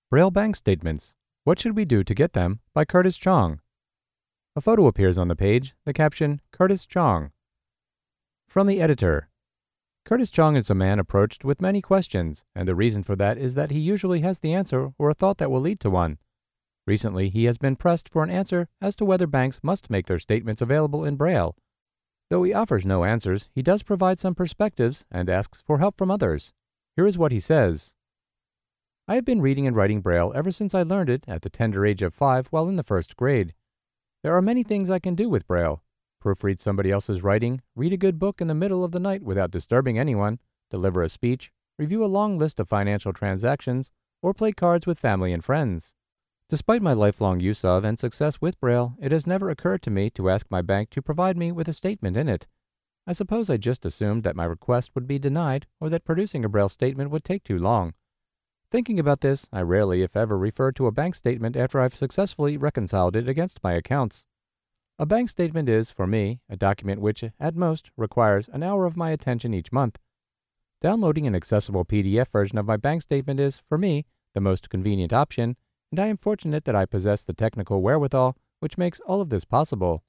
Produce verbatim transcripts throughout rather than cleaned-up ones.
Braille Bank Statements. What Should We Do to Get Them? By Curtis Chong. A photo appears on the page, the caption, Curtis Chong. From the editor. Curtis Chong is a man approached with many questions, and the reason for that is that he usually has the answer or a thought that will lead to one. Recently, he has been pressed for an answer as to whether banks must make their statements available in Braille. Though he offers no answers, he does provide some perspectives and asks for help from others. Here is what he says. I have been reading and writing Braille ever since I learned it at the tender age of five while in the first grade. There are many things I can do with Braille. Proofread somebody else's writing, read a good book in the middle of the night without disturbing anyone, deliver a speech, review a long list of financial transactions, or play cards with family and friends. Despite my lifelong use of and success with Braille, it has never occurred to me to ask my bank to provide me with a statement in it. I suppose I just assumed that my request would be denied or that producing a Braille statement would take too long. Thinking about this, I rarely, if ever, refer to a bank statement after I've successfully reconciled it against my accounts. A bank statement is, for me, a document which, at most, requires an hour of my attention each month. Downloading an accessible P D F version of my bank statement is, for me, the most convenient option, and I am fortunate that I possess the technical wherewithal which makes all of this possible.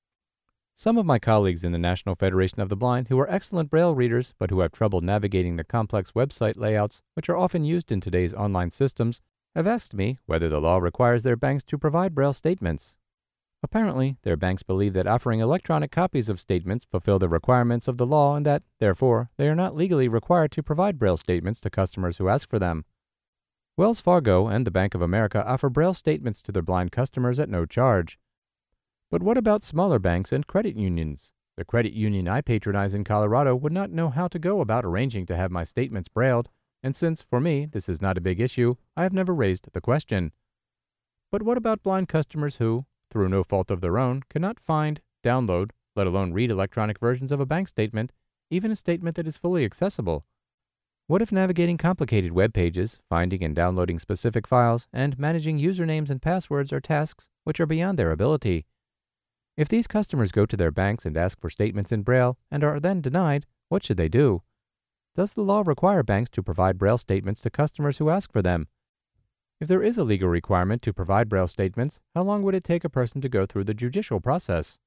Some of my colleagues in the National Federation of the Blind who are excellent Braille readers but who have trouble navigating the complex website layouts which are often used in today's online systems have asked me whether the law requires their banks to provide Braille statements. Apparently, their banks believe that offering electronic copies of statements fulfill the requirements of the law and that, therefore, they are not legally required to provide Braille statements to customers who ask for them. Wells Fargo and the Bank of America offer Braille statements to their blind customers at no charge. But what about smaller banks and credit unions? The credit union I patronize in Colorado would not know how to go about arranging to have my statements brailled, and since, for me, this is not a big issue, I have never raised the question. But what about blind customers who, through no fault of their own, cannot find, download, let alone read electronic versions of a bank statement, even a statement that is fully accessible? What if navigating complicated web pages, finding and downloading specific files, and managing usernames and passwords are tasks which are beyond their ability? If these customers go to their banks and ask for statements in Braille and are then denied, what should they do? Does the law require banks to provide Braille statements to customers who ask for them? If there is a legal requirement to provide Braille statements, how long would it take a person to go through the judicial process?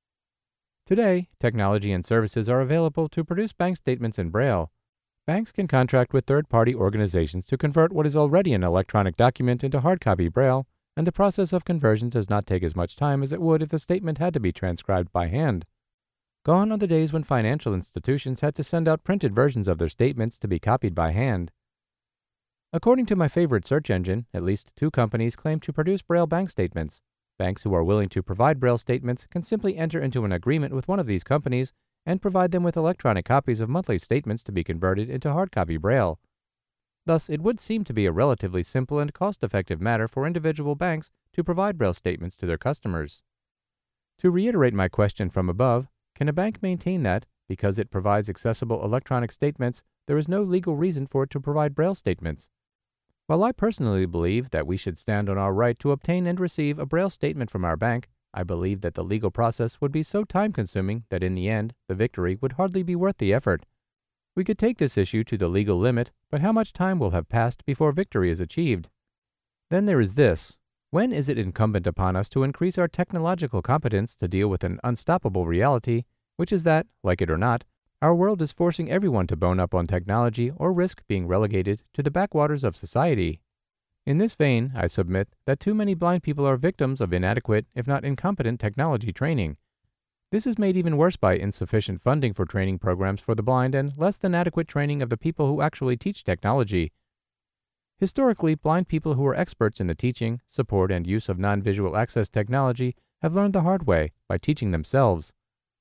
Today, technology and services are available to produce bank statements in Braille. Banks can contract with third-party organizations to convert what is already an electronic document into hard copy Braille, and the process of conversion does not take as much time as it would if the statement had to be transcribed by hand. Gone are the days when financial institutions had to send out printed versions of their statements to be copied by hand. According to my favorite search engine, at least two companies claim to produce Braille bank statements. Banks who are willing to provide Braille statements can simply enter into an agreement with one of these companies and provide them with electronic copies of monthly statements to be converted into hard copy Braille. Thus, it would seem to be a relatively simple and cost-effective matter for individual banks to provide Braille statements to their customers. To reiterate my question from above, can a bank maintain that, because it provides accessible electronic statements, there is no legal reason for it to provide Braille statements? While I personally believe that we should stand on our right to obtain and receive a Braille statement from our bank, I believe that the legal process would be so time-consuming that in the end, the victory would hardly be worth the effort. We could take this issue to the legal limit, but how much time will have passed before victory is achieved? Then there is this. When is it incumbent upon us to increase our technological competence to deal with an unstoppable reality, which is that, like it or not, our world is forcing everyone to bone up on technology or risk being relegated to the backwaters of society? In this vein, I submit that too many blind people are victims of inadequate, if not incompetent, technology training. This is made even worse by insufficient funding for training programs for the blind and less than adequate training of the people who actually teach technology. Historically, blind people who are experts in the teaching, support, and use of non-visual access technology have learned the hard way by teaching themselves.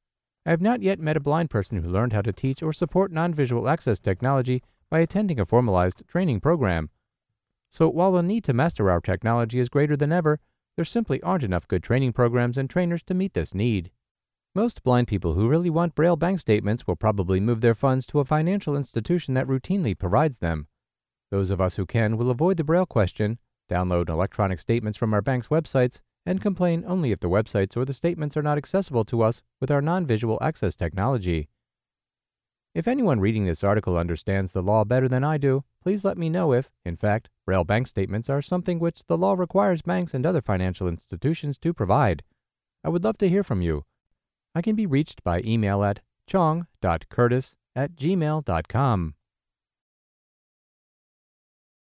I have not yet met a blind person who learned how to teach or support non-visual access technology by attending a formalized training program. So while the need to master our technology is greater than ever, there simply aren't enough good training programs and trainers to meet this need. Most blind people who really want Braille bank statements will probably move their funds to a financial institution that routinely provides them. Those of us who can will avoid the Braille question, download electronic statements from our bank's websites, and complain only if the websites or the statements are not accessible to us with our non-visual access technology. If anyone reading this article understands the law better than I do, please let me know if, in fact, Braille bank statements are something which the law requires banks and other financial institutions to provide. I would love to hear from you. I can be reached by email at chong dot curtis at gmail dot com.